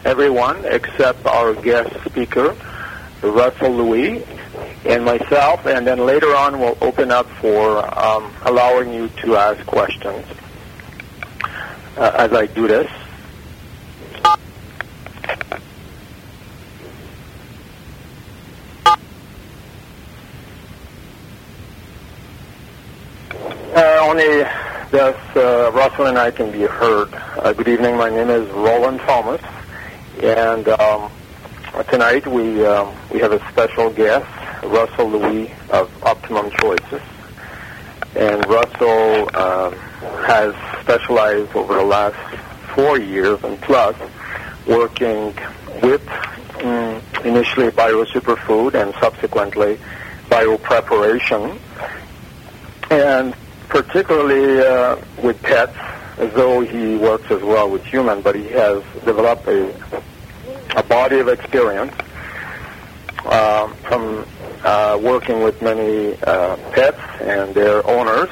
everyone except our guest speaker, Russell Louis, and myself, and then later on we'll open up for allowing you to ask questions as I do this. Only thus Russell and I can be heard. Good evening. My name is Roland Thomas, and tonight we have a special guest, Russell Louis of Optimum Choices. And Russell has specialized over the last 4 years and plus working with initially bio-superfood and subsequently bio-preparation, and particularly with pets, as though he works as well with humans, but he has developed a body of experience from working with many pets and their owners,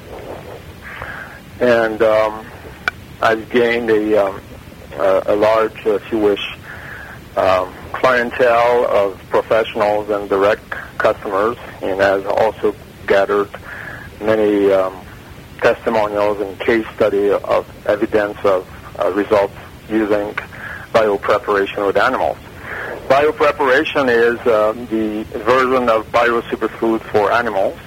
and I've gained a large, if you wish, clientele of professionals and direct customers, and has also gathered many testimonials and case study of evidence of results using biopreparation with animals. Biopreparation is the version of bio-superfood for animals.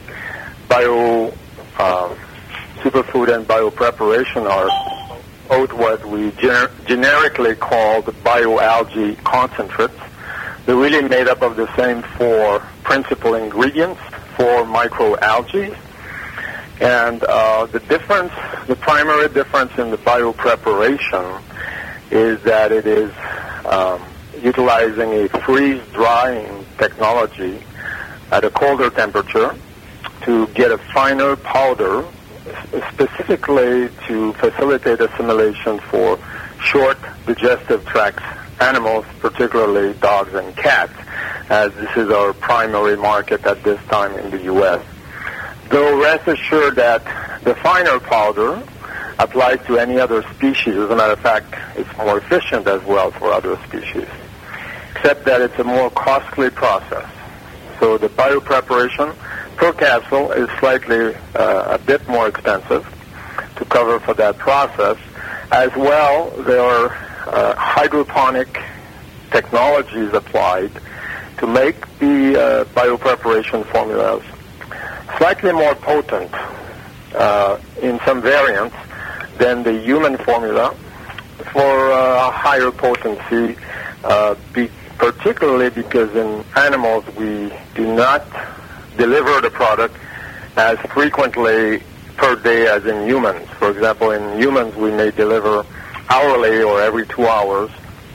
Bio-superfood and biopreparation are both what we generically call the bioalgae concentrates. They're really made up of the same four principal ingredients, four microalgae. And the primary difference in the biopreparation is that it is utilizing a freeze-drying technology at a colder temperature to get a finer powder, specifically to facilitate assimilation for short digestive tract animals, particularly dogs and cats, as this is our primary market at this time in the U.S. Though rest assured that the finer powder applies to any other species. As a matter of fact, it's more efficient as well for other species, except that it's a more costly process. So the biopreparation per capsule is slightly a bit more expensive to cover for that process. As well, there are hydroponic technologies applied to make the biopreparation formulas slightly more potent in some variants than the human formula for higher potency, particularly because in animals we do not deliver the product as frequently per day as in humans. For example, in humans we may deliver hourly or every 2 hours.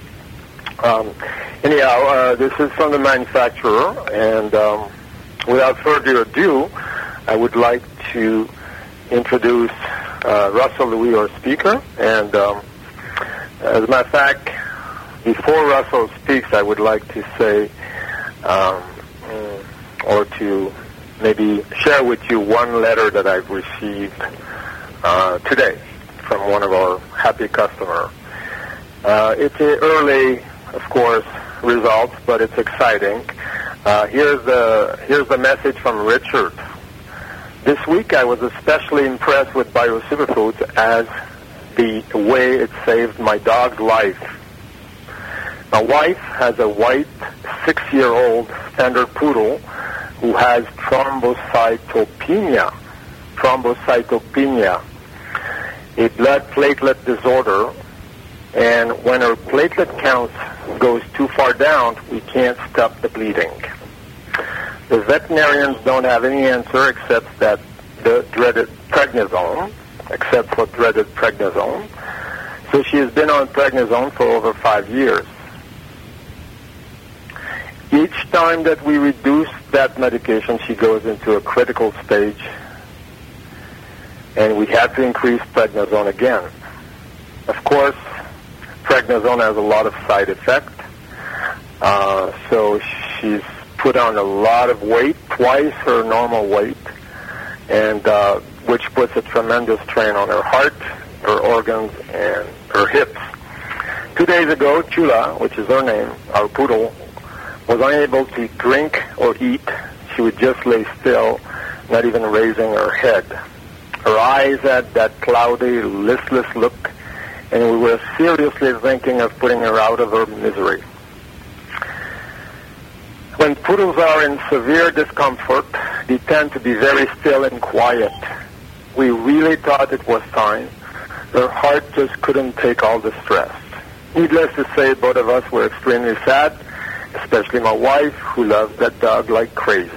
Anyhow, this is from the manufacturer, and without further ado, I would like to introduce Russell Louis, our speaker. And as a matter of fact, before Russell speaks, I would like to say, or to maybe share with you one letter that I've received today from one of our happy customers. It's an early, of course, results, but it's exciting. Here's the message from Richard. This week I was especially impressed with bio-superfoods as the way it saved my dog's life. My wife has a white 6-year-old standard poodle who has thrombocytopenia, a blood platelet disorder, and when her platelet count goes too far down, we can't stop the bleeding. The veterinarians don't have any answer except that the dreaded prednisone, So she has been on prednisone for over 5 years. Each time that we reduce that medication, she goes into a critical stage, and we have to increase prednisone again. Of course, prednisone has a lot of side effects, so she's put on a lot of weight, twice her normal weight, and which puts a tremendous strain on her heart, her organs, and her hips. 2 days ago, Chula, which is her name, our poodle, was unable to drink or eat. She would just lay still, not even raising her head. Her eyes had that cloudy, listless look, and we were seriously thinking of putting her out of her misery. When poodles are in severe discomfort, they tend to be very still and quiet. We really thought it was time. Her heart just couldn't take all the stress. Needless to say, both of us were extremely sad, especially my wife, who loves that dog like crazy.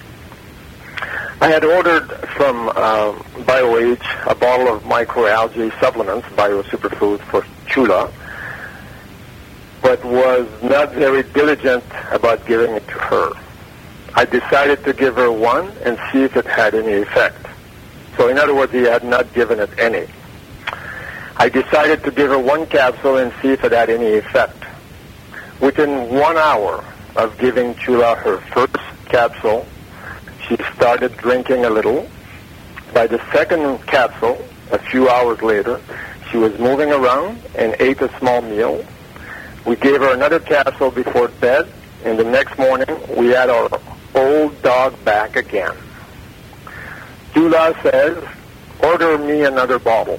I had ordered from BioAge a bottle of microalgae supplements, Bio Superfood, for Chula, but was not very diligent about giving it to her. I decided to give her one and see if it had any effect. So in other words, he had not given it any. I decided to give her one capsule and see if it had any effect. Within 1 hour of giving Chula her first capsule, she started drinking a little. By the second capsule, a few hours later, she was moving around and ate a small meal. We gave her another capsule before bed, and the next morning we had our old dog back again. Chula says, order me another bottle.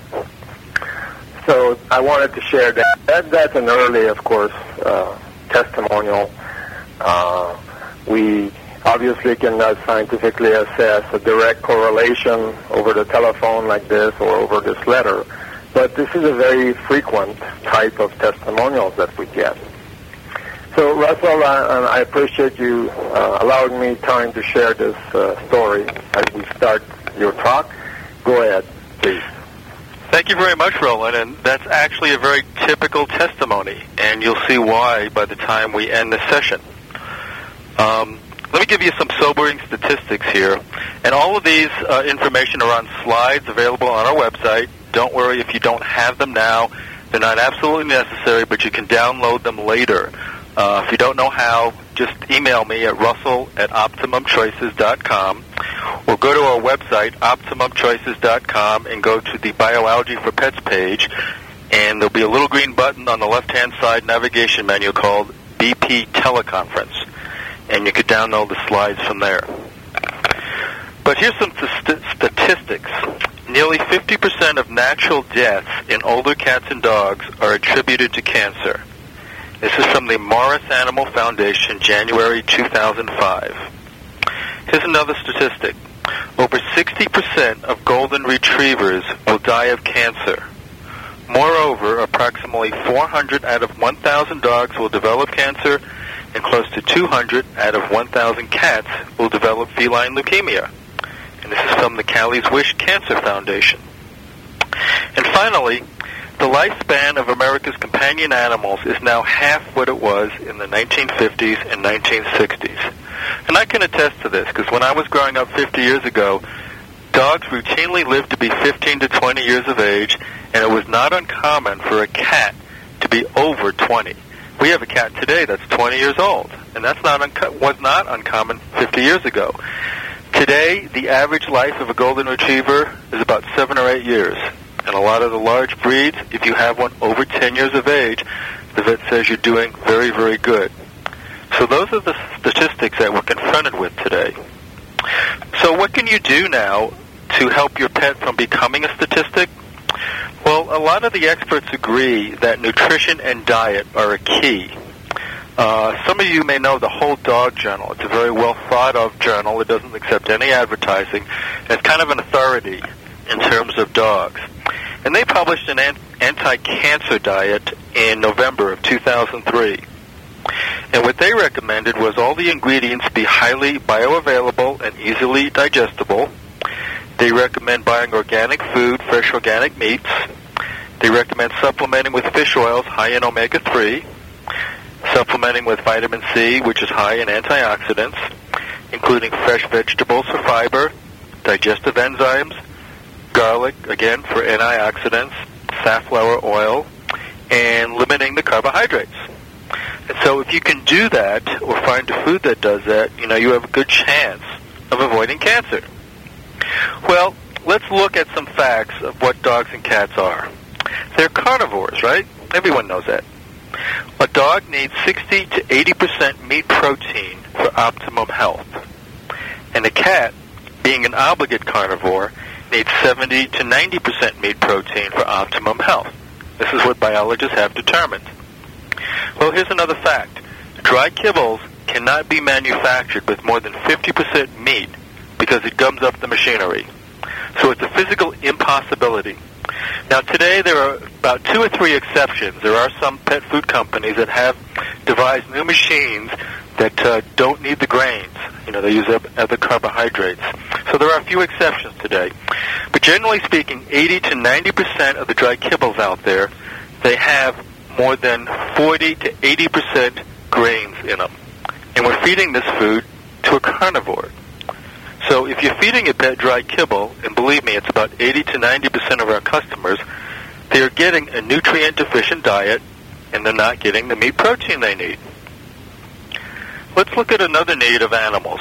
So I wanted to share that. That's an early, of course, testimonial. We obviously cannot scientifically assess a direct correlation over the telephone like this or over this letter, but this is a very frequent type of testimonials that we get. So, Russell, I appreciate you allowing me time to share this story as we start your talk. Go ahead, please. Thank you very much, Roland, and that's actually a very typical testimony, and you'll see why by the time we end the session. Let me give you some sobering statistics here, and all of these information are on slides available on our website. Don't worry if you don't have them now. They're not absolutely necessary, but you can download them later. If you don't know how, just email me at russell@optimumchoices.com or go to our website, optimumchoices.com, and go to the BioAlgae for Pets page, and there'll be a little green button on the left-hand side navigation menu called BP Teleconference, and you could download the slides from there. But here's some statistics. Nearly 50% of natural deaths in older cats and dogs are attributed to cancer. This is from the Morris Animal Foundation, January 2005. Here's another statistic. Over 60% of golden retrievers will die of cancer. Moreover, approximately 400 out of 1,000 dogs will develop cancer, and close to 200 out of 1,000 cats will develop feline leukemia. And this is from the Callie's Wish Cancer Foundation. And finally, the lifespan of America's companion animals is now half what it was in the 1950s and 1960s. And I can attest to this, because when I was growing up 50 years ago, dogs routinely lived to be 15 to 20 years of age, and it was not uncommon for a cat to be over 20. We have a cat today that's 20 years old, and that's was not uncommon 50 years ago. Today, the average life of a golden retriever is about 7 or 8 years. And a lot of the large breeds, if you have one over 10 years of age, the vet says you're doing very, very good. So those are the statistics that we're confronted with today. So what can you do now to help your pet from becoming a statistic? Well, a lot of the experts agree that nutrition and diet are a key. Some of you may know the Whole Dog Journal. It's a very well thought of journal. It doesn't accept any advertising. It's kind of an authority in terms of dogs. And they published an anti-cancer diet in November of 2003. And what they recommended was all the ingredients be highly bioavailable and easily digestible. They recommend buying organic food, fresh organic meats. They recommend supplementing with fish oils high in omega-3, supplementing with vitamin C, which is high in antioxidants, including fresh vegetables for fiber, digestive enzymes, garlic, again, for antioxidants, safflower oil, and limiting the carbohydrates. And so if you can do that or find a food that does that, you have a good chance of avoiding cancer. Well, let's look at some facts of what dogs and cats are. They're carnivores, right? Everyone knows that. A dog needs 60 to 80% meat protein for optimum health. And a cat, being an obligate carnivore, needs 70 to 90% meat protein for optimum health. This is what biologists have determined. Well, here's another fact. Dry kibbles cannot be manufactured with more than 50% meat because it gums up the machinery. So it's a physical impossibility. Now, today there are about 2 or 3 exceptions. There are some pet food companies that have devised new machines that don't need the grains. You know, they use other carbohydrates. So there are a few exceptions today. But generally speaking, 80 to 90% of the dry kibbles out there, they have more than 40 to 80% grains in them. And we're feeding this food to a carnivore. So if you're feeding a pet dry kibble, and believe me, it's about 80 to 90% of our customers, they're getting a nutrient-deficient diet, and they're not getting the meat protein they need. Let's look at another need of animals.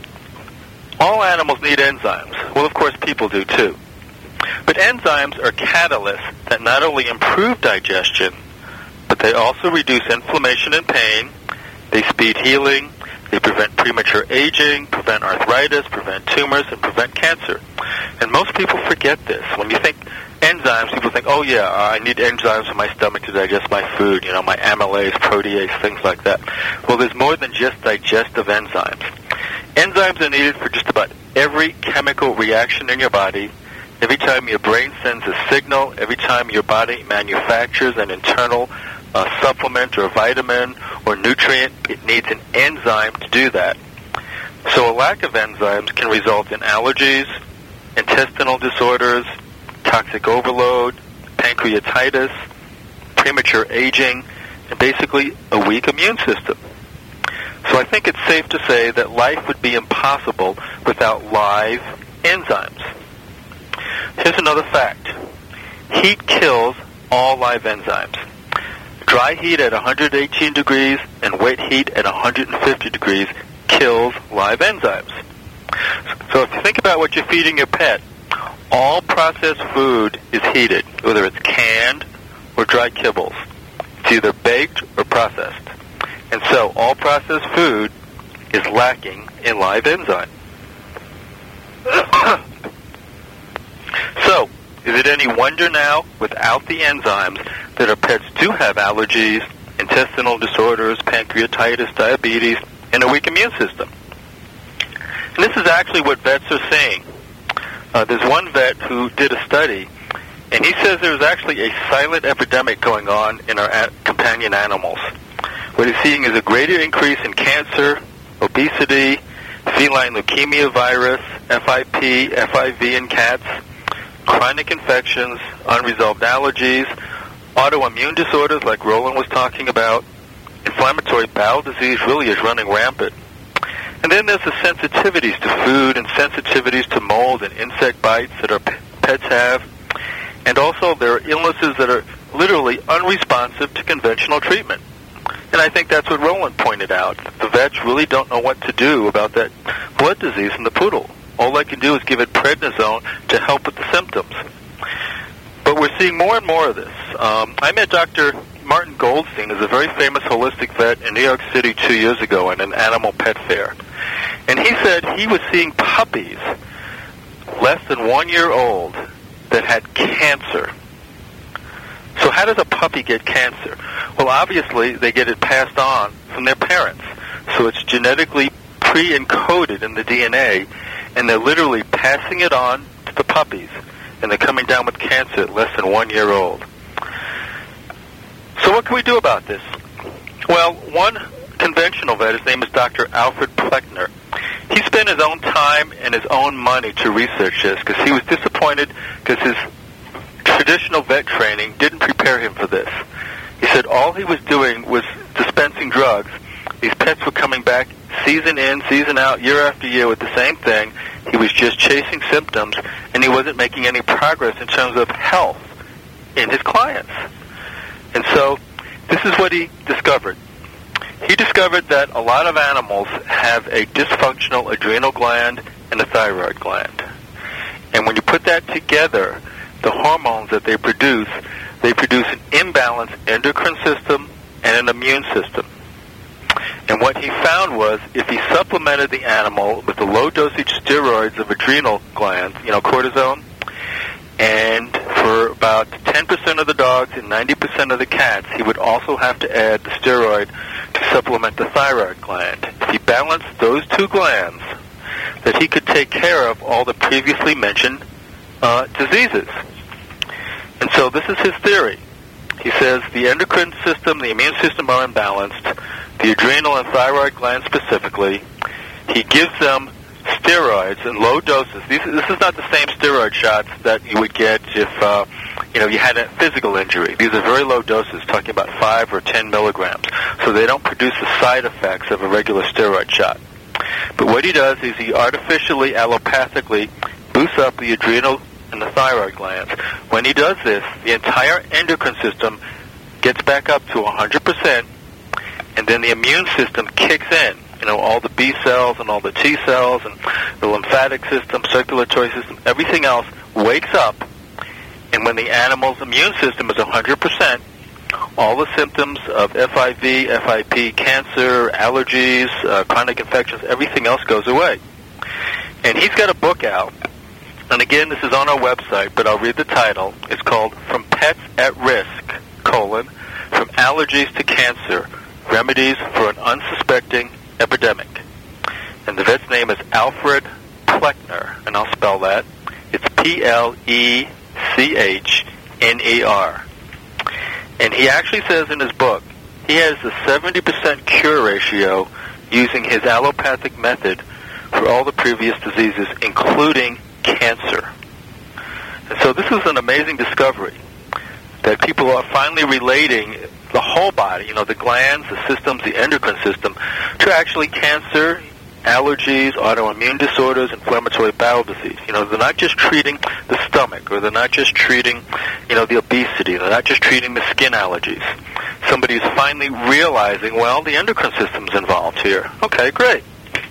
All animals need enzymes. Well, of course, people do too. But enzymes are catalysts that not only improve digestion, but they also reduce inflammation and pain, they speed healing, they prevent premature aging, prevent arthritis, prevent tumors, and prevent cancer. And most people forget this. When you think enzymes, people think, oh yeah, I need enzymes in my stomach to digest my food, my amylase, protease, things like that. Well, there's more than just digestive enzymes. Enzymes are needed for just about every chemical reaction in your body. Every time your brain sends a signal, every time your body manufactures an internal supplement or vitamin or nutrient, it needs an enzyme to do that. So a lack of enzymes can result in allergies, intestinal disorders, toxic overload, pancreatitis, premature aging, and basically a weak immune system. So I think it's safe to say that life would be impossible without live enzymes. Here's another fact. Heat kills all live enzymes. Dry heat at 118 degrees and wet heat at 150 degrees kills live enzymes. So if you think about what you're feeding your pet, all processed food is heated, whether it's canned or dry kibbles. It's either baked or processed. And so all processed food is lacking in live enzyme. So, is it any wonder now, without the enzymes, that our pets do have allergies, intestinal disorders, pancreatitis, diabetes, and a weak immune system? And this is actually what vets are saying. There's one vet who did a study, and he says there's actually a silent epidemic going on in our companion animals. What he's seeing is a greater increase in cancer, obesity, feline leukemia virus, FIP, FIV in cats, chronic infections, unresolved allergies, autoimmune disorders like Roland was talking about. Inflammatory bowel disease really is running rampant. And then there's the sensitivities to food and sensitivities to mold and insect bites that our pets have. And also there are illnesses that are literally unresponsive to conventional treatment. And I think that's what Roland pointed out. The vets really don't know what to do about that blood disease in the poodle. All they can do is give it prednisone to help with the symptoms. But we're seeing more and more of this. I met Dr. Martin Goldstein, who's a very famous holistic vet in New York City 2 years ago at an animal pet fair. And he said he was seeing puppies less than 1 year old that had cancer. So how does a puppy get cancer? Well, obviously, they get it passed on from their parents. So it's genetically pre-encoded in the DNA, and they're literally passing it on to the puppies, and they're coming down with cancer at less than 1 year old. So what can we do about this? Well, one conventional vet, his name is Dr. Alfred Pleckner. He spent his own time and his own money to research this because he was disappointed because his traditional vet training didn't prepare him for this. He said all he was doing was dispensing drugs. These pets were coming back season in, season out, year after year with the same thing. He was just chasing symptoms, and he wasn't making any progress in terms of health in his clients. And so this is what he discovered. He discovered that a lot of animals have a dysfunctional adrenal gland and a thyroid gland. And when you put that together, the hormones that they produce they produce an imbalanced endocrine system and an immune system. And what he found was if he supplemented the animal with the low-dosage steroids of adrenal glands, cortisone, and for about 10% of the dogs and 90% of the cats, he would also have to add the steroid to supplement the thyroid gland. If he balanced those two glands, that he could take care of all the previously mentioned diseases. And so this is his theory. He says the endocrine system, the immune system are imbalanced, the adrenal and thyroid glands specifically. He gives them steroids in low doses. This is not the same steroid shots that you would get if you had a physical injury. These are very low doses, talking about 5 or 10 milligrams. So they don't produce the side effects of a regular steroid shot. But what he does is he artificially, allopathically boosts up the adrenal and the thyroid glands. When he does this, the entire endocrine system gets back up to 100%, and then the immune system kicks in. All the B cells and all the T cells and the lymphatic system, circulatory system, everything else wakes up. And when the animal's immune system is 100%, all the symptoms of FIV, FIP, cancer, allergies, chronic infections, everything else goes away. And he's got a book out. And again, this is on our website, but I'll read the title. It's called From Pets at Risk, From Allergies to Cancer, Remedies for an Unsuspecting Epidemic. And the vet's name is Alfred Plechner, and I'll spell that. It's P-L-E-C-H-N-E-R. And he actually says in his book, he has a 70% cure ratio using his allopathic method for all the previous diseases, including cancer. And so this is an amazing discovery, that people are finally relating the whole body, the glands, the systems, the endocrine system, to actually cancer, allergies, autoimmune disorders, inflammatory bowel disease. They're not just treating the stomach, or they're not just treating, the obesity. They're not just treating the skin allergies. Somebody's finally realizing, well, the endocrine system's involved here. Okay, great.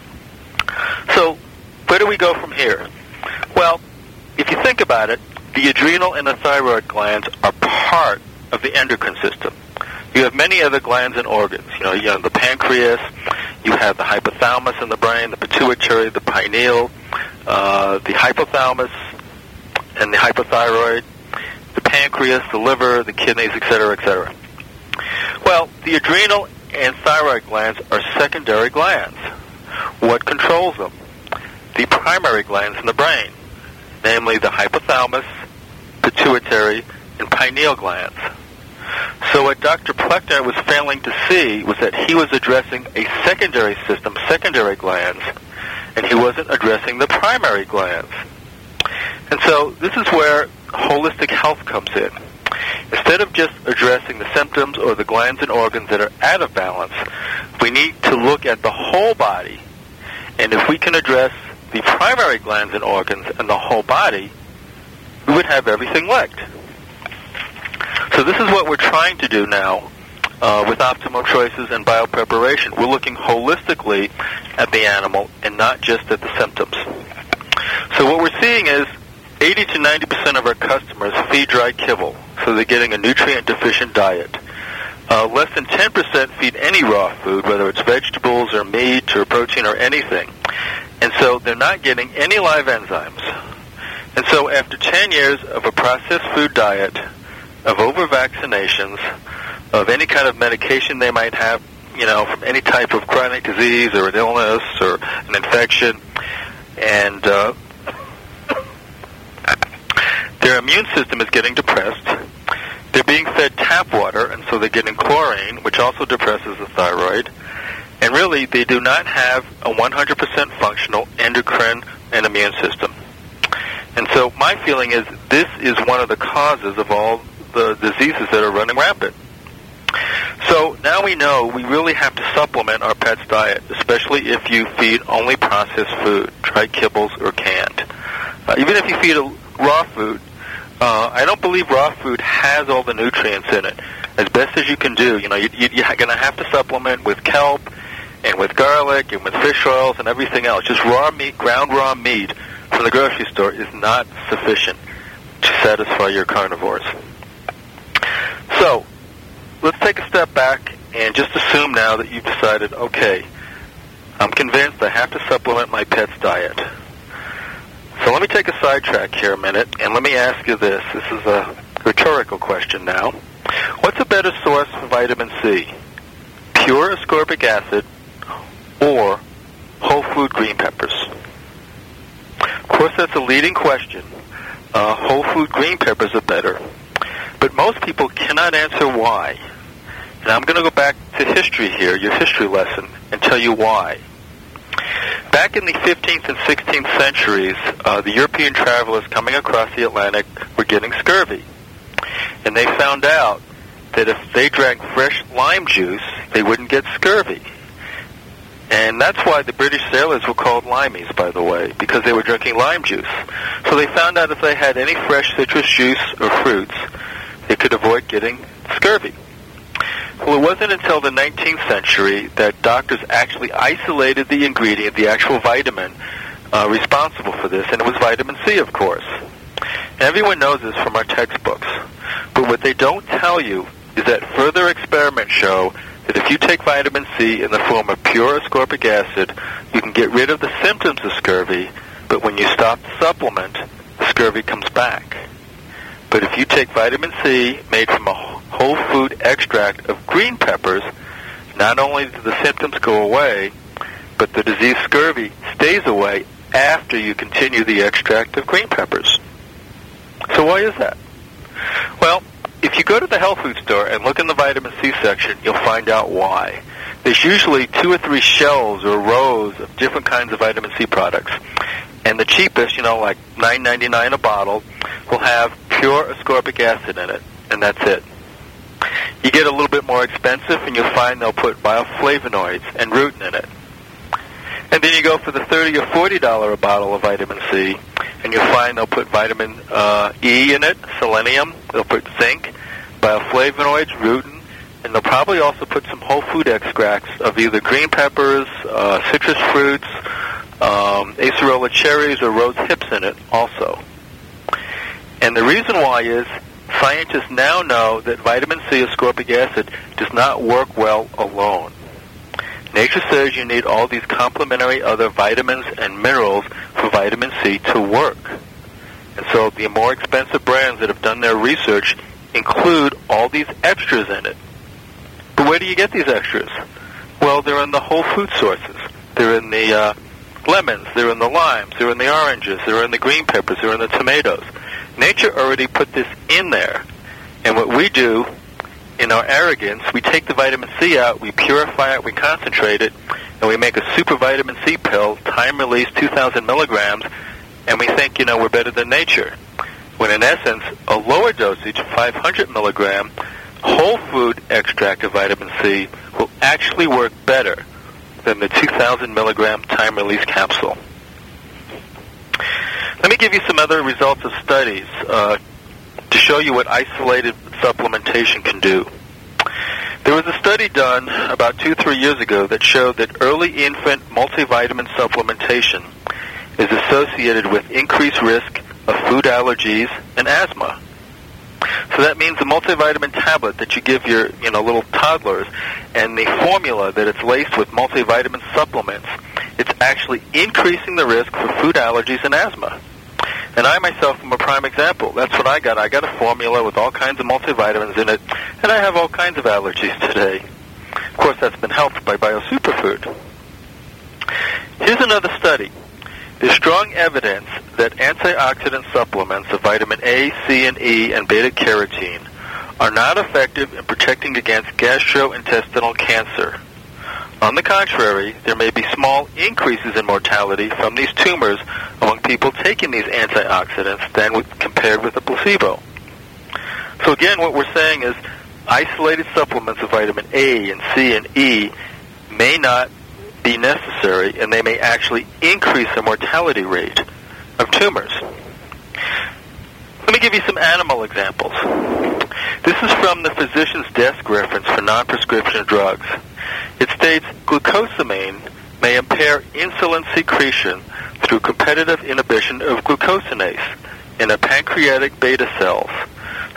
So where do we go from here? Well, if you think about it, the adrenal and the thyroid glands are part of the endocrine system. You have many other glands and organs. You have the pancreas, you have the hypothalamus in the brain, the pituitary, the pineal, the hypothalamus and the hypothyroid, the pancreas, the liver, the kidneys, etc., etc. Well, the adrenal and thyroid glands are secondary glands. What controls them? The primary glands in the brain, namely the hypothalamus, pituitary, and pineal glands. So what Dr. Plechner was failing to see was that he was addressing a secondary system, secondary glands, and he wasn't addressing the primary glands. And so this is where holistic health comes in. Instead of just addressing the symptoms or the glands and organs that are out of balance, we need to look at the whole body. And if we can address the primary glands and organs and the whole body, we would have everything licked. So this is what we're trying to do now with Optimal Choices and biopreparation. We're looking holistically at the animal and not just at the symptoms. So what we're seeing is 80 to 90% of our customers feed dry kibble, so they're getting a nutrient-deficient diet. Less than 10% feed any raw food, whether it's vegetables or meat or protein or anything. And so they're not getting any live enzymes. And so after 10 years of a processed food diet, of over-vaccinations, of any kind of medication they might have, from any type of chronic disease or an illness or an infection, and their immune system is getting depressed. They're being fed tap water, and so they're getting chlorine, which also depresses the thyroid. And really, they do not have a 100% functional endocrine and immune system. And so my feeling is this is one of the causes of all the diseases that are running rampant. So now we know we really have to supplement our pet's diet, especially if you feed only processed food, dry kibbles or canned. Even if you feed raw food, I don't believe raw food has all the nutrients in it. As best as you can do, you're going to have to supplement with kelp and with garlic and with fish oils and everything else. Just raw meat, ground raw meat from the grocery store is not sufficient to satisfy your carnivores. So, let's take a step back and just assume now that you've decided, okay, I'm convinced I have to supplement my pet's diet. So let me take a sidetrack here a minute, and let me ask you this. This is a rhetorical question now. What's a better source for vitamin C? Pure ascorbic acid or whole food green peppers? Of course, that's a leading question. Whole food green peppers are better. But most people cannot answer why. And I'm going to go back to history here, your history lesson, and tell you why. Back in the 15th and 16th centuries, the European travelers coming across the Atlantic were getting scurvy. And they found out that if they drank fresh lime juice, they wouldn't get scurvy. And that's why the British sailors were called limeys, by the way, because they were drinking lime juice. So they found out if they had any fresh citrus juice or fruits, they could avoid getting scurvy. Well, it wasn't until the 19th century that doctors actually isolated the ingredient, the actual vitamin, responsible for this, and it was vitamin C, of course. And everyone knows this from our textbooks. But what they don't tell you is that further experiments show that if you take vitamin C in the form of pure ascorbic acid, you can get rid of the symptoms of scurvy, but when you stop the supplement, the scurvy comes back. But if you take vitamin C made from a whole food extract of green peppers, not only do the symptoms go away, but the disease scurvy stays away after you continue the extract of green peppers. So why is that? Well, if you go to the health food store and look in the vitamin C section, you'll find out why. There's usually 2 or 3 shelves or rows of different kinds of vitamin C products. And the cheapest, like $9.99 a bottle, will have pure ascorbic acid in it, and that's it. You get a little bit more expensive, and you'll find they'll put bioflavonoids and rutin in it. And then you go for the $30 or $40 a bottle of vitamin C, and you'll find they'll put vitamin E in it, selenium, they'll put zinc, bioflavonoids, rutin, and they'll probably also put some whole food extracts of either green peppers, citrus fruits, acerola cherries, or rose hips in it also. And the reason why is scientists now know that vitamin C ascorbic acid does not work well alone. Nature says you need all these complementary other vitamins and minerals for vitamin C to work. And so the more expensive brands that have done their research include all these extras in it. But where do you get these extras? Well, they're in the whole food sources. They're in the lemons, they're in the limes, they're in the oranges, they're in the green peppers, they're in the tomatoes. Nature already put this in there. And what we do, in our arrogance, we take the vitamin C out, we purify it, we concentrate it, and we make a super vitamin C pill, time-release 2,000 milligrams, and we think, we're better than nature. When in essence, a lower dosage, 500 milligram, whole food extract of vitamin C will actually work better than the 2,000 milligram time-release capsule. Let me give you some other results of studies to show you what isolated supplementation can do. There was a study done about 2-3 years ago that showed that early infant multivitamin supplementation is associated with increased risk of food allergies and asthma. So that means the multivitamin tablet that you give your little toddlers and the formula that it's laced with multivitamin supplements, it's actually increasing the risk for food allergies and asthma. And I myself am a prime example. That's what I got. I got a formula with all kinds of multivitamins in it, and I have all kinds of allergies today. Of course, that's been helped by BioSuperfood. Here's another study. There's strong evidence that antioxidant supplements of vitamin A, C, and E, and beta-carotene are not effective in protecting against gastrointestinal cancer. On the contrary, there may be small increases in mortality from these tumors among people taking these antioxidants than compared with a placebo. So again, what we're saying is isolated supplements of vitamin A and C and E may not be necessary, and they may actually increase the mortality rate of tumors. Let me give you some animal examples. This is from the physician's desk reference for non-prescription drugs. It states glucosamine may impair insulin secretion through competitive inhibition of glucosinase in a pancreatic beta cells.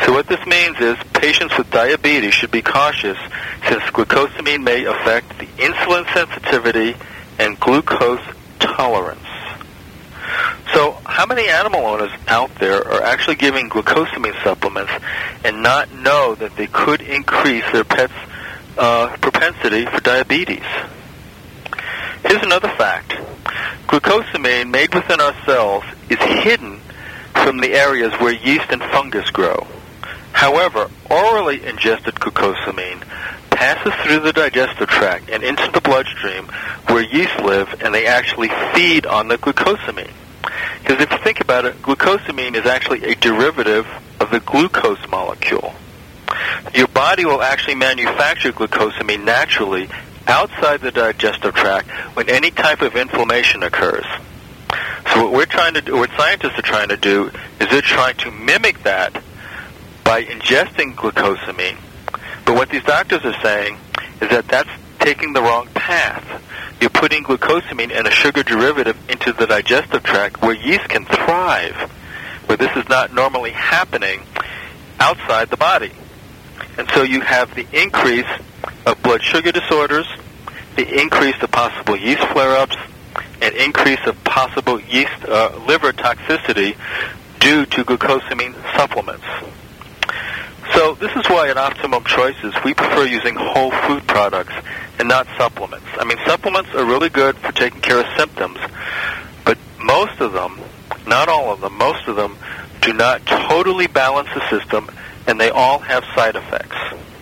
So what this means is patients with diabetes should be cautious since glucosamine may affect the insulin sensitivity and glucose tolerance. So how many animal owners out there are actually giving glucosamine supplements and not know that they could increase their pet's propensity for diabetes? Here's another fact. Glucosamine made within our cells is hidden from the areas where yeast and fungus grow. However, orally ingested glucosamine passes through the digestive tract and into the bloodstream where yeast live, and they actually feed on the glucosamine. Because if you think about it, glucosamine is actually a derivative of the glucose molecule. Your body will actually manufacture glucosamine naturally outside the digestive tract when any type of inflammation occurs. So what scientists are trying to do is they're trying to mimic that by ingesting glucosamine. But what these doctors are saying is that that's taking the wrong path. You're putting glucosamine and a sugar derivative into the digestive tract where yeast can thrive, where this is not normally happening outside the body. And so you have the increase of blood sugar disorders, the increase of possible yeast flare-ups, and increase of possible yeast liver toxicity due to glucosamine supplements. So this is why at Optimum Choices we prefer using whole food products and not supplements. I mean, supplements are really good for taking care of symptoms, but most of them, not all of them, most of them do not totally balance the system, and they all have side effects.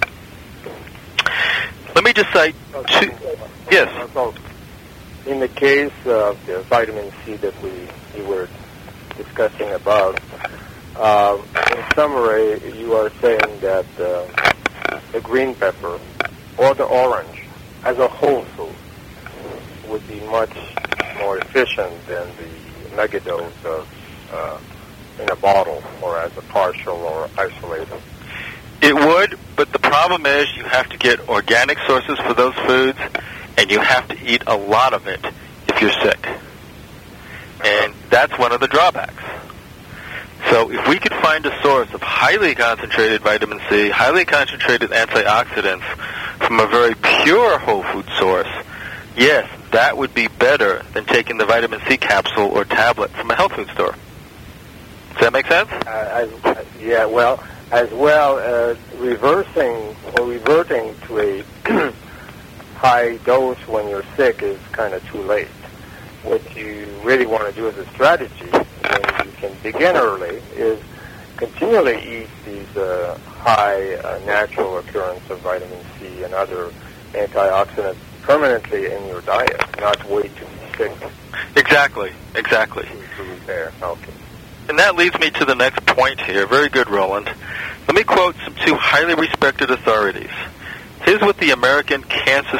Let me just cite two. Yes. So, in the case of the vitamin C that you were discussing above, in summary, you are saying that the green pepper or the orange as a whole food would be much more efficient than the megadose of in a bottle or as a partial or isolated. It would, but the problem is you have to get organic sources for those foods, and you have to eat a lot of it if you're sick. And that's one of the drawbacks. So if we could find a source of highly concentrated vitamin C, highly concentrated antioxidants from a very pure whole food source, yes, that would be better than taking the vitamin C capsule or tablet from a health food store. Does that make sense? Yeah, well, as well as reverting to a high dose when you're sick is kind of too late. What you really want to do as a strategy when you can begin early is continually eat these high natural occurrence of vitamin C and other antioxidants permanently in your diet, not wait to be sick. Exactly. To repair. Okay. And that leads me to the next point here. Very good, Roland. Let me quote some two highly respected authorities. Here's what the American Cancer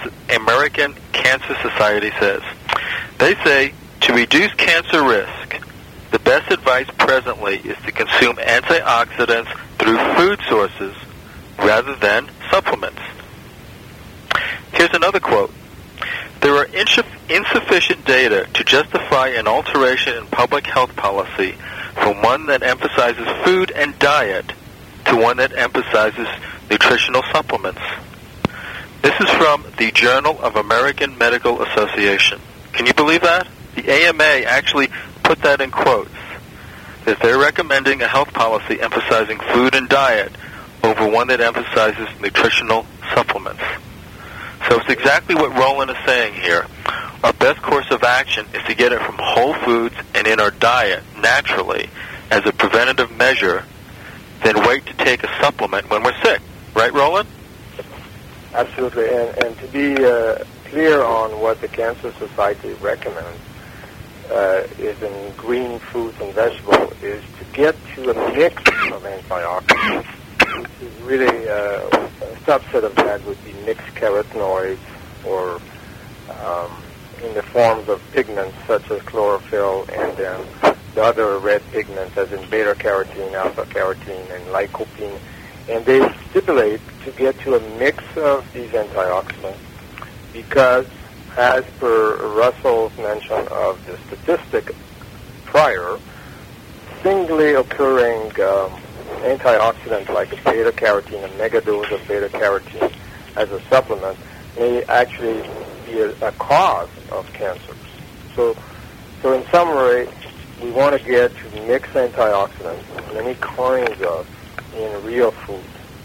Society says. They say, to reduce cancer risk, the best advice presently is to consume antioxidants through food sources rather than supplements. Here's another quote. There are insufficient data to justify an alteration in public health policy from one that emphasizes food and diet to one that emphasizes nutritional supplements. This is from the Journal of American Medical Association. Can you believe that? The AMA actually put that in quotes, that they're recommending a health policy emphasizing food and diet over one that emphasizes nutritional supplements. So it's exactly what Roland is saying here. Our best course of action is to get it from whole foods and in our diet naturally as a preventative measure, then wait to take a supplement when we're sick. Right, Roland? Absolutely. And to be clear on what the Cancer Society recommends is in green fruits and vegetables is to get to a mix of antioxidants. Which is really a subset of that would be mixed carotenoids or in the forms of pigments such as chlorophyll and then the other red pigments as in beta-carotene, alpha-carotene, and lycopene. And they stipulate to get to a mix of these antioxidants because, as per Russell's mention of the statistic prior, singly occurring antioxidant like beta-carotene, a mega dose of beta-carotene as a supplement, may actually be a cause of cancers. So in summary, we want to get to mix antioxidants, many kinds of, in real food.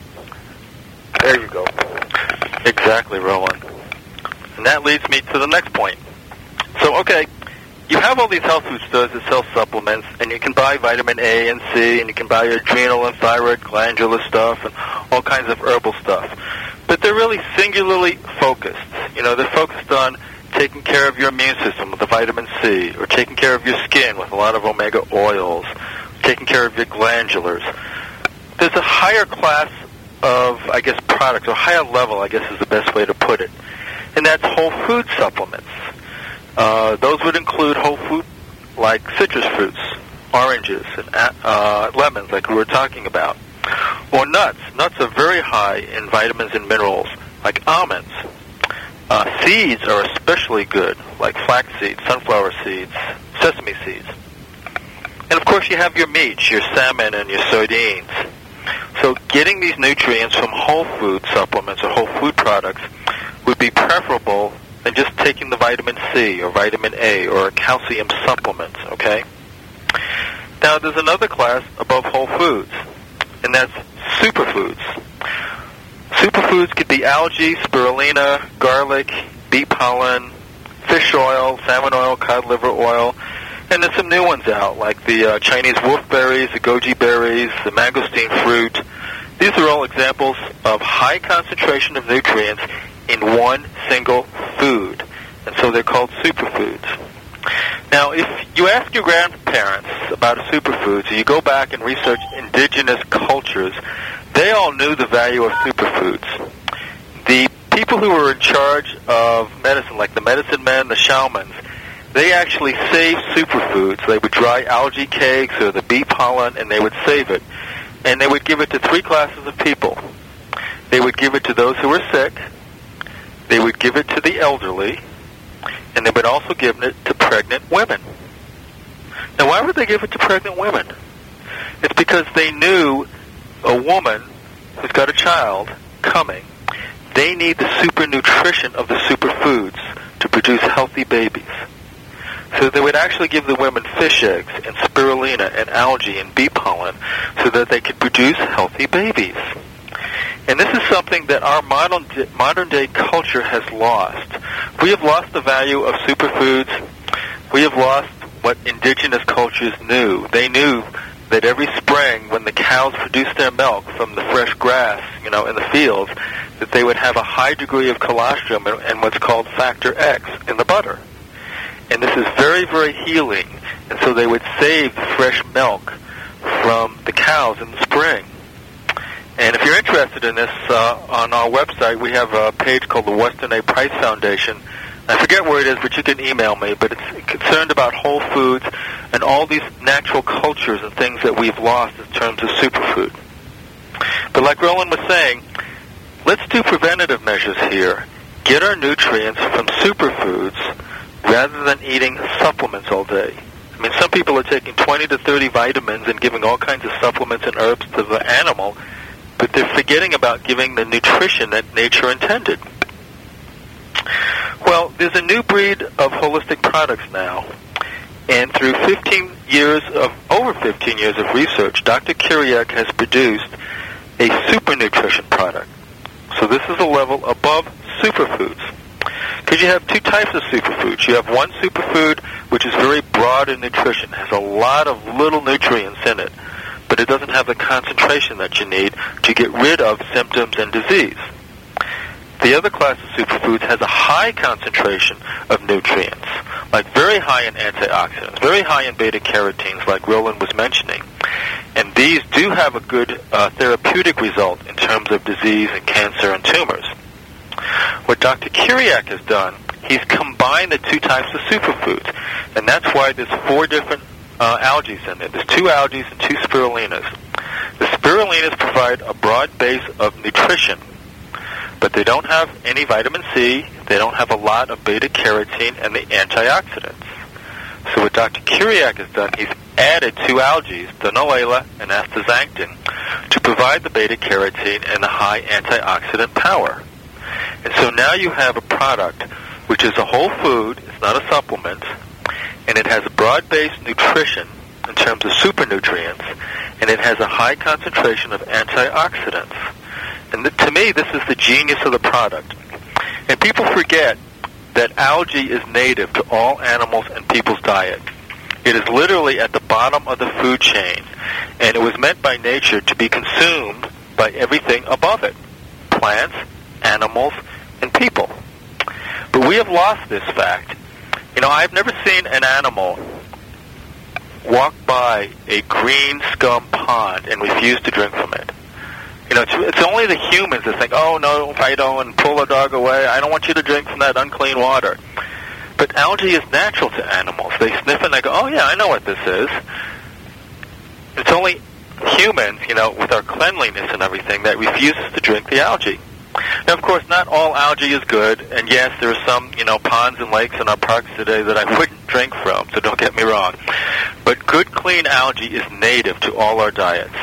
There you go. Exactly, Roland. And that leads me to the next point. So, okay, you have all these health food stores that sell supplements, and you can buy vitamin A and C, and you can buy your adrenal and thyroid glandular stuff, and all kinds of herbal stuff. But they're really singularly focused. You know, they're focused on taking care of your immune system with the vitamin C, or taking care of your skin with a lot of omega oils, taking care of your glandulars. There's a higher class of, I guess, products, or higher level, I guess is the best way to put it, and that's whole food supplements. Those would include whole food like citrus fruits, oranges, and lemons like we were talking about, or nuts. Nuts are very high in vitamins and minerals like almonds. Seeds are especially good, like flax seeds, sunflower seeds, sesame seeds. And of course you have your meats, your salmon and your sardines. So getting these nutrients from whole food supplements or whole food products would be preferable than just taking the vitamin C or vitamin A or a calcium supplement, okay? Now there's another class above whole foods, and that's superfoods. Superfoods could be algae, spirulina, garlic, bee pollen, fish oil, salmon oil, cod liver oil, and there's some new ones out, like the Chinese wolfberries, the goji berries, the mangosteen fruit. These are all examples of high concentration of nutrients in one single food, and so they're called superfoods. Now, if you ask your grandparents about superfoods, or you go back and research indigenous cultures, they all knew the value of superfoods. The people who were in charge of medicine, like the medicine men, the shamans, they actually saved superfoods. They would dry algae cakes or the bee pollen, and they would save it. And they would give it to three classes of people. They would give it to those who were sick, they would give it to the elderly, and they would also give it to pregnant women. Now, why would they give it to pregnant women? It's because they knew a woman who's got a child coming, they need the super nutrition of the superfoods to produce healthy babies. So they would actually give the women fish eggs and spirulina and algae and bee pollen so that they could produce healthy babies. And this is something that our modern-day culture has lost. We have lost the value of superfoods. We have lost what indigenous cultures knew. They knew that every spring when the cows produced their milk from the fresh grass, in the fields, that they would have a high degree of colostrum and what's called factor X in the butter. And this is very, very healing. And so they would save the fresh milk from the cows in the spring. And if you're interested in this, on our website, we have a page called the Weston A. Price Foundation. I forget where it is, but you can email me. But it's concerned about whole foods and all these natural cultures and things that we've lost in terms of superfood. But like Roland was saying, let's do preventative measures here. Get our nutrients from superfoods rather than eating supplements all day. I mean, some people are taking 20 to 30 vitamins and giving all kinds of supplements and herbs to the animal, but they're forgetting about giving the nutrition that nature intended. Well, there's a new breed of holistic products now, and through over 15 years of research, Dr. Kyriak has produced a super nutrition product. So this is a level above superfoods. Because you have two types of superfoods. You have one superfood which is very broad in nutrition, has a lot of little nutrients in it, but it doesn't have the concentration that you need to get rid of symptoms and disease. The other class of superfoods has a high concentration of nutrients, like very high in antioxidants, very high in beta-carotenes, like Roland was mentioning. And these do have a good therapeutic result in terms of disease and cancer and tumors. What Dr. Kyriak has done, he's combined the two types of superfoods, and that's why there's 4 different algae in there. There's 2 algae and 2 spirulinas. The spirulinas provide a broad base of nutrition, but they don't have any vitamin C, they don't have a lot of beta-carotene and the antioxidants. So what Dr. Kyriak has done, he's added 2 algae, Donalella and astaxanthin, to provide the beta-carotene and the high antioxidant power. And so now you have a product which is a whole food, it's not a supplement, and it has a broad-based nutrition in terms of supernutrients, and it has a high concentration of antioxidants. And to me, this is the genius of the product. And people forget that algae is native to all animals and people's diet. It is literally at the bottom of the food chain, and it was meant by nature to be consumed by everything above it, plants, animals, and people. But we have lost this fact. You know, I've never seen an animal walk by a green scum pond and refuse to drink from it. You know, it's only the humans that think, oh, no, Fido, and pull the dog away. I don't want you to drink from that unclean water. But algae is natural to animals. They sniff it and they go, oh, yeah, I know what this is. It's only humans, you know, with our cleanliness and everything, that refuses to drink the algae. Now, of course, not all algae is good, and yes, there are some, you know, ponds and lakes in our parks today that I wouldn't drink from, so don't get me wrong. But good, clean algae is native to all our diets.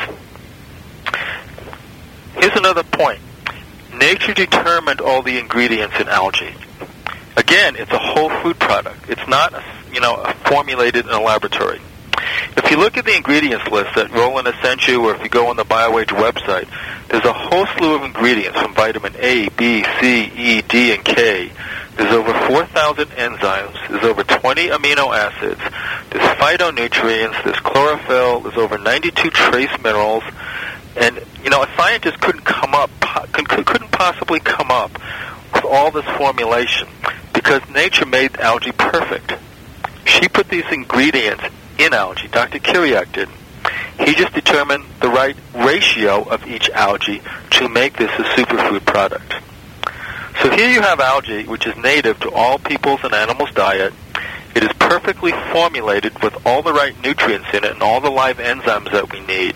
Here's another point. Nature determined all the ingredients in algae. Again, it's a whole food product. It's not, formulated in a laboratory. If you look at the ingredients list that Roland has sent you, or if you go on the BioAge website, there's a whole slew of ingredients from vitamin A, B, C, E, D, and K. There's over 4,000 enzymes. There's over 20 amino acids. There's phytonutrients. There's chlorophyll. There's over 92 trace minerals. And, you know, a scientist couldn't possibly come up with all this formulation because nature made algae perfect. She put these ingredients in algae. Dr. Kiriak didn't. He just determined the right ratio of each algae to make this a superfood product. So here you have algae, which is native to all people's and animals' diet. It is perfectly formulated with all the right nutrients in it and all the live enzymes that we need.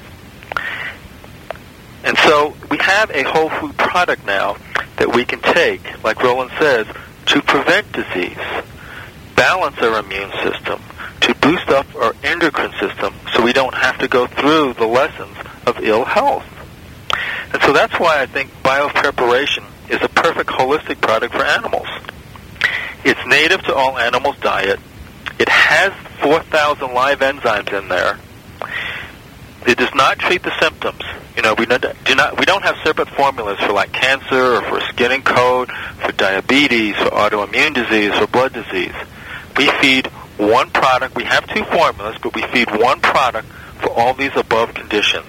And so we have a whole food product now that we can take, like Roland says, to prevent disease, balance our immune system, to boost up our endocrine system so we don't have to go through the lessons of ill health. And so that's why I think biopreparation is a perfect holistic product for animals. It's native to all animals' diet. It has 4,000 live enzymes in there. It does not treat the symptoms. You know, we don't have separate formulas for like cancer or for skin and coat, for diabetes, for autoimmune disease, for blood disease. We feed one product. We have two formulas, but we feed one product for all these above conditions.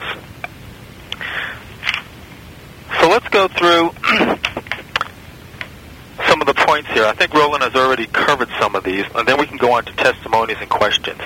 So let's go through some of the points here. I think Roland has already covered some of these, and then we can go on to testimonies and questions.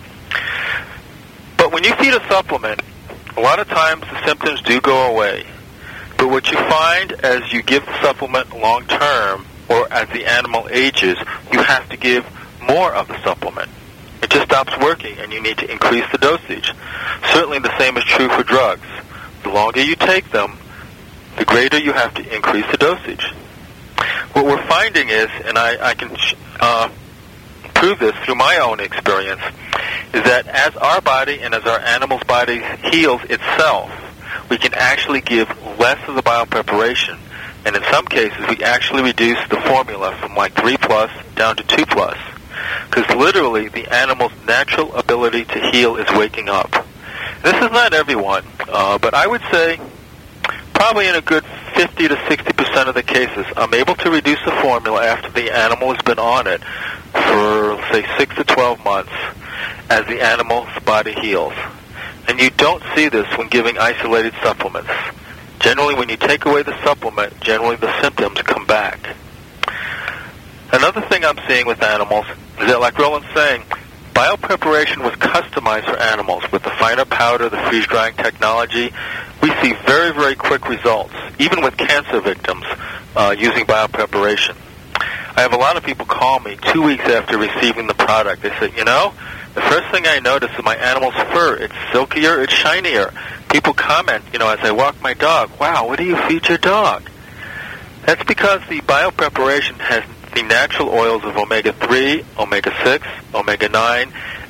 But when you feed a supplement, a lot of times the symptoms do go away. But what you find as you give the supplement long term, or as the animal ages, you have to give more of the supplement. It just stops working, and you need to increase the dosage. Certainly the same is true for drugs. The longer you take them, the greater you have to increase the dosage. What we're finding is, and I can prove this through my own experience, is that as our body and as our animal's body heals itself, we can actually give less of the biopreparation. And in some cases, we actually reduce the formula from like 3+ down to 2+. Because literally, the animal's natural ability to heal is waking up. This is not everyone, but I would say probably in a good 50 to 60% of the cases, I'm able to reduce the formula after the animal has been on it for, say, 6 to 12 months as the animal's body heals. And you don't see this when giving isolated supplements. Generally, when you take away the supplement, generally the symptoms come back. Another thing I'm seeing with animals is that, like Roland's saying, biopreparation was customized for animals. With the finer powder, the freeze-drying technology, we see very, very quick results, even with cancer victims using biopreparation. I have a lot of people call me 2 weeks after receiving the product. They say, you know, the first thing I notice is my animal's fur. It's silkier, it's shinier. People comment, you know, as I walk my dog, wow, what do you feed your dog? That's because the biopreparation has the natural oils of omega-3, omega-6, omega-9,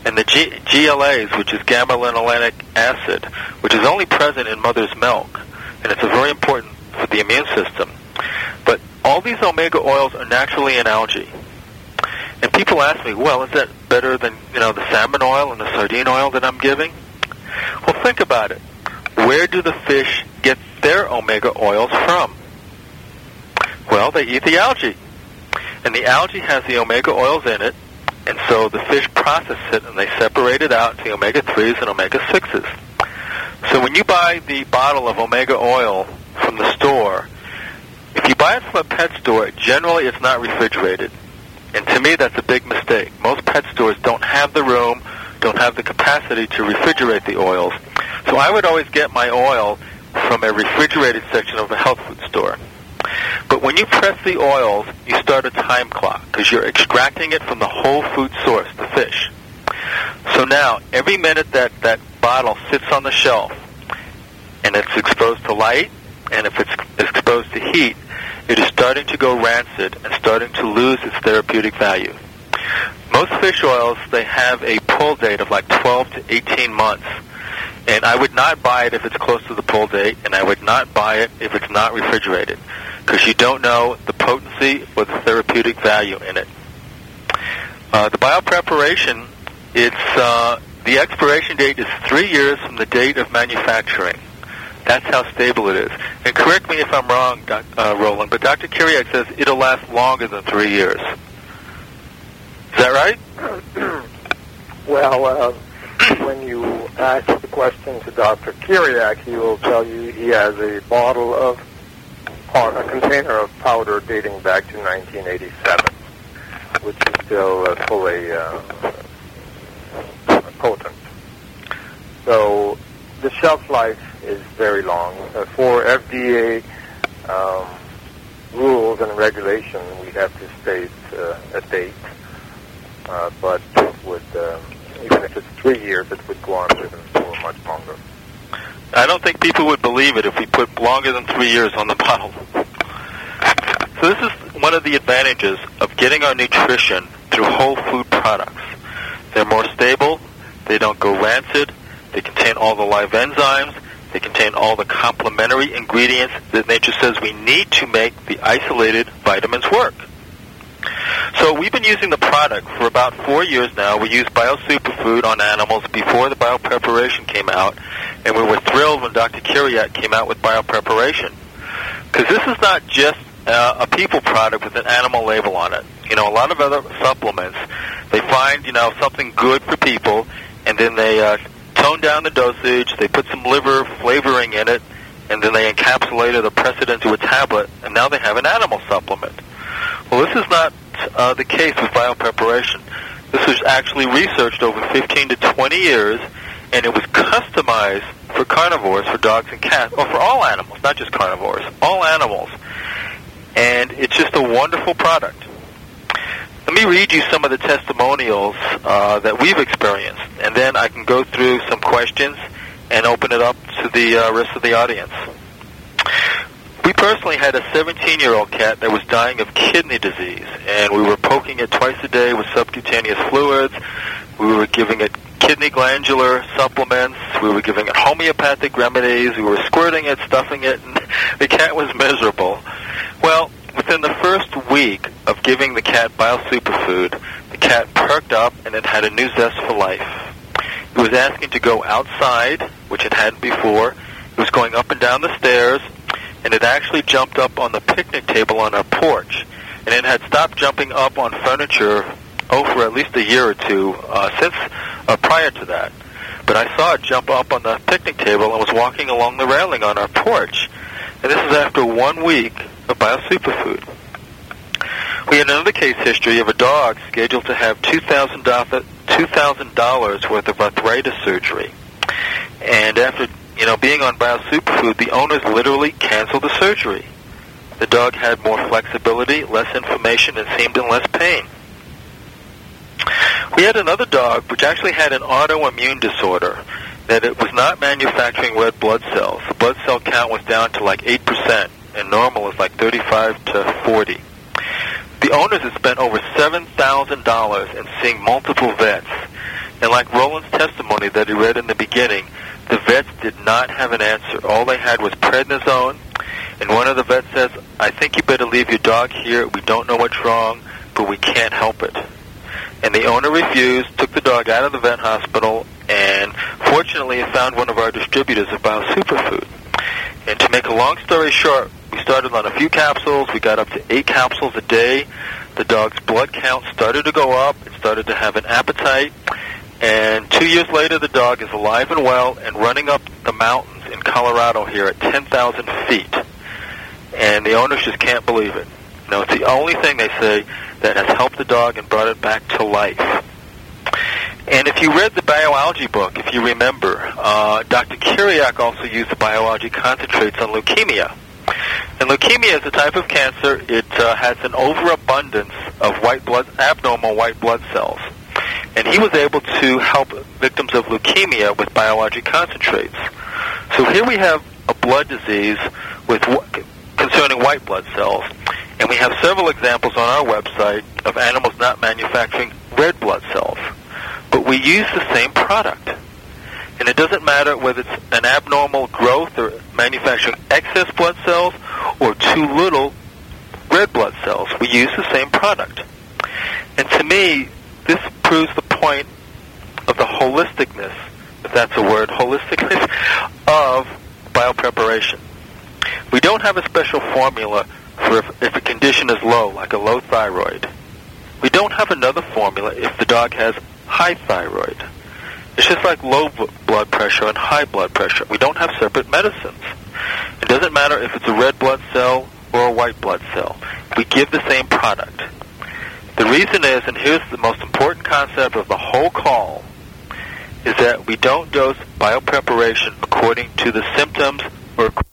And the GLAs, which is gamma-linolenic acid, which is only present in mother's milk, and it's very important for the immune system. But all these omega oils are naturally in algae. And people ask me, well, is that better than, the salmon oil and the sardine oil that I'm giving? Well, think about it. Where do the fish get their omega oils from? Well, they eat the algae. And the algae has the omega oils in it, and so the fish process it and they separate it out to omega-3s and omega-6s. So when you buy the bottle of omega oil from the store, if you buy it from a pet store, generally it's not refrigerated. And to me, that's a big mistake. Most pet stores don't have the room, don't have the capacity to refrigerate the oils. So I would always get my oil from a refrigerated section of a health food store. But when you press the oils, you start a time clock because you're extracting it from the whole food source, the fish. So now, every minute that bottle sits on the shelf and it's exposed to light, and if it's exposed to heat, it is starting to go rancid and starting to lose its therapeutic value. Most fish oils, they have a pull date of like 12 to 18 months. And I would not buy it if it's close to the pull date, and I would not buy it if it's not refrigerated, because you don't know the potency or the therapeutic value in it. The biopreparation, the expiration date is 3 years from the date of manufacturing. That's how stable it is. And correct me if I'm wrong, Roland, but Dr. Kiriak says it'll last longer than 3 years. Is that right? Well, when you ask the question to Dr. Kiriak, he will tell you he has a bottle of, a container of powder dating back to 1987, which is still fully potent. So the shelf life is very long. For FDA rules and regulation, we have to state a date, but it would, even if it's 3 years, it would go on even for much longer. I don't think people would believe it if we put longer than 3 years on the bottle. So this is one of the advantages of getting our nutrition through whole food products. They're more stable, they don't go rancid, they contain all the live enzymes, they contain all the complementary ingredients that nature says we need to make the isolated vitamins work. So we've been using the product for about 4 years now. We used BioSuperfood on animals before the biopreparation came out, and we were thrilled when Dr. Kiriak came out with biopreparation. Because this is not just a people product with an animal label on it. A lot of other supplements, they find, something good for people, and then they tone down the dosage, they put some liver flavoring in it, and then they encapsulate it or press it into a tablet, and now they have an animal supplement. Well, this is not the case with biopreparation. This was actually researched over 15 to 20 years, and it was customized for carnivores, for dogs and cats, or for all animals, not just carnivores, all animals. And it's just a wonderful product. Let me read you some of the testimonials that we've experienced, and then I can go through some questions and open it up to the rest of the audience. We personally had a 17-year-old cat that was dying of kidney disease, and we were poking it twice a day with subcutaneous fluids. We were giving it kidney glandular supplements. We were giving it homeopathic remedies. We were squirting it, stuffing it, and the cat was miserable. Well, within the first week of giving the cat BioSuperfood, the cat perked up and it had a new zest for life. It was asking to go outside, which it hadn't before. It was going up and down the stairs, and it actually jumped up on the picnic table on our porch. And it had stopped jumping up on furniture, for at least a year or two since prior to that. But I saw it jump up on the picnic table and was walking along the railing on our porch. And this is after 1 week of BioSuperfood. We had another case history of a dog scheduled to have $2,000 worth of arthritis surgery. And after being on BioSuperfood, the owners literally canceled the surgery. The dog had more flexibility, less inflammation, and seemed in less pain. We had another dog which actually had an autoimmune disorder, that it was not manufacturing red blood cells. The blood cell count was down to like 8%, and normal is like 35 to 40. The owners had spent over $7,000 in seeing multiple vets. And like Roland's testimony that he read in the beginning, the vets did not have an answer. All they had was prednisone, and one of the vets says, I think you better leave your dog here. We don't know what's wrong, but we can't help it. And the owner refused, took the dog out of the vet hospital, and fortunately he found one of our distributors of Bio Superfood. And to make a long story short, we started on a few capsules. We got up to 8 capsules a day. The dog's blood count started to go up. It started to have an appetite. And 2 years later, the dog is alive and well and running up the mountains in Colorado here at 10,000 feet. And the owners just can't believe it. You know, it's the only thing, they say, that has helped the dog and brought it back to life. And if you read the bioalgae book, if you remember, Dr. Kiriak also used the bioalgae concentrates on leukemia. And leukemia is a type of cancer. It has an overabundance of abnormal white blood cells. And he was able to help victims of leukemia with bioalgae concentrates. So here we have a blood disease concerning white blood cells. And we have several examples on our website of animals not manufacturing red blood cells. But we use the same product. And it doesn't matter whether it's an abnormal growth or manufacturing excess blood cells or too little red blood cells. We use the same product. And to me, this proves the point of the holisticness, if that's a word, holisticness of biopreparation. We don't have a special formula for if a condition is low, like a low thyroid. We don't have another formula if the dog has high thyroid. It's just like low blood pressure and high blood pressure. We don't have separate medicines. It doesn't matter if it's a red blood cell or a white blood cell. We give the same product. The reason is, and here's the most important concept of the whole call, is that we don't dose biopreparation according to the symptoms or